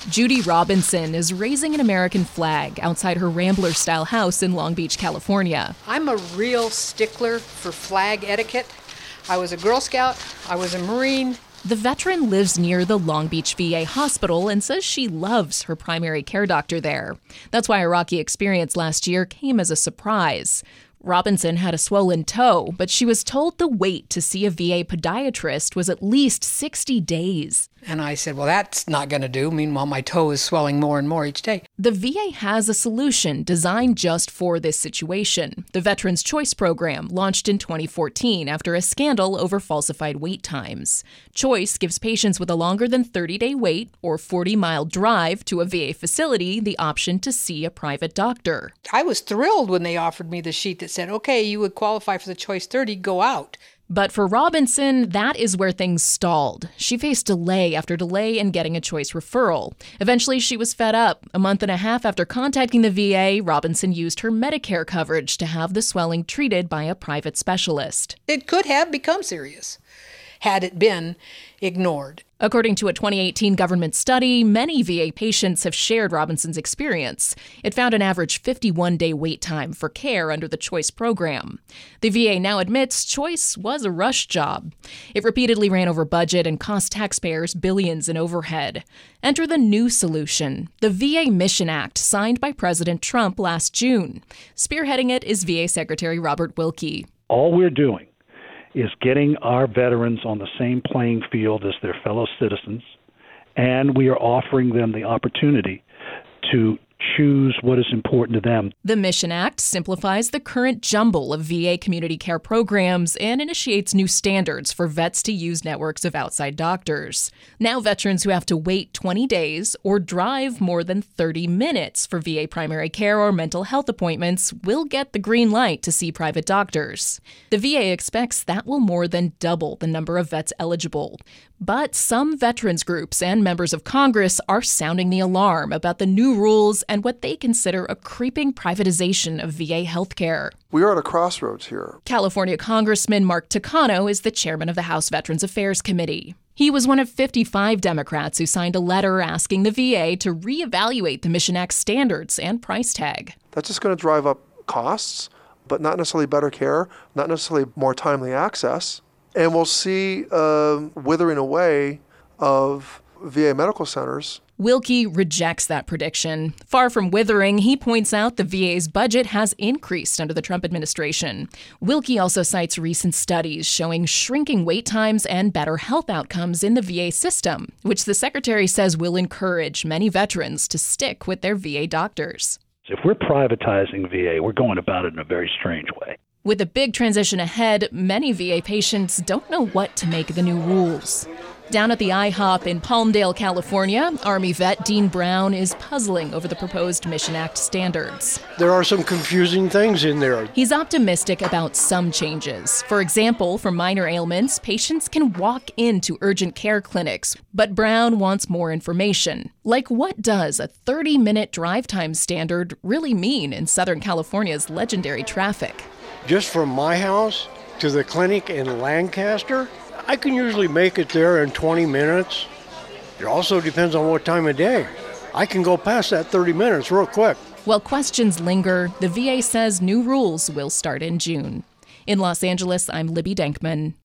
Judy Robinson is raising an American flag outside her Rambler-style house in Long Beach, California. I'm a real stickler for flag etiquette. I was a Girl Scout, I was a Marine. The veteran lives near the Long Beach VA hospital and says she loves her primary care doctor there. That's why a rocky experience last year came as a surprise. Robinson had a swollen toe, but she was told the wait to see a VA podiatrist was at least 60 days. And I said, well, that's not going to do. Meanwhile, my toe is swelling more and more each day. The VA has a solution designed just for this situation. The Veterans Choice Program launched in 2014 after a scandal over falsified wait times. Choice gives patients with a longer than 30-day wait or 40-mile drive to a VA facility the option to see a private doctor. I was thrilled when they offered me the sheet that said, okay, you would qualify for the Choice 30, go out. But for Robinson, that is where things stalled. She faced delay after delay in getting a choice referral. Eventually, she was fed up. A month and a half after contacting the VA, Robinson used her Medicare coverage to have the swelling treated by a private specialist. It could have become serious had it been ignored. According to a 2018 government study, many VA patients have shared Robinson's experience. It found an average 51-day wait time for care under the Choice program. The VA now admits Choice was a rush job. It repeatedly ran over budget and cost taxpayers billions in overhead. Enter the new solution, the VA Mission Act, signed by President Trump last June. Spearheading it is VA Secretary Robert Wilkie. All we're doing is getting our veterans on the same playing field as their fellow citizens, and we are offering them the opportunity to choose what is important to them. The Mission Act simplifies the current jumble of VA community care programs and initiates new standards for vets to use networks of outside doctors. Now veterans who have to wait 20 days or drive more than 30 minutes for VA primary care or mental health appointments will get the green light to see private doctors. The VA expects that will more than double the number of vets eligible. But some veterans groups and members of Congress are sounding the alarm about the new rules and what they consider a creeping privatization of VA healthcare. We are at a crossroads here. California Congressman Mark Takano is the chairman of the House Veterans Affairs Committee. He was one of 55 Democrats who signed a letter asking the VA to reevaluate the Mission Act standards and price tag. That's just going to drive up costs, but not necessarily better care, not necessarily more timely access. And we'll see withering away of VA medical centers. Wilkie rejects that prediction. Far from withering, he points out the VA's budget has increased under the Trump administration. Wilkie also cites recent studies showing shrinking wait times and better health outcomes in the VA system, which the secretary says will encourage many veterans to stick with their VA doctors. If we're privatizing VA, we're going about it in a very strange way. With a big transition ahead, many VA patients don't know what to make of the new rules. Down at the IHOP in Palmdale, California, Army vet Dean Brown is puzzling over the proposed Mission Act standards. There are some confusing things in there. He's optimistic about some changes. For example, for minor ailments, patients can walk into urgent care clinics. But Brown wants more information. Like, what does a 30-minute drive time standard really mean in Southern California's legendary traffic? Just from my house to the clinic in Lancaster, I can usually make it there in 20 minutes. It also depends on what time of day. I can go past that 30 minutes real quick. While questions linger, the VA says new rules will start in June. In Los Angeles, I'm Libby Denkman.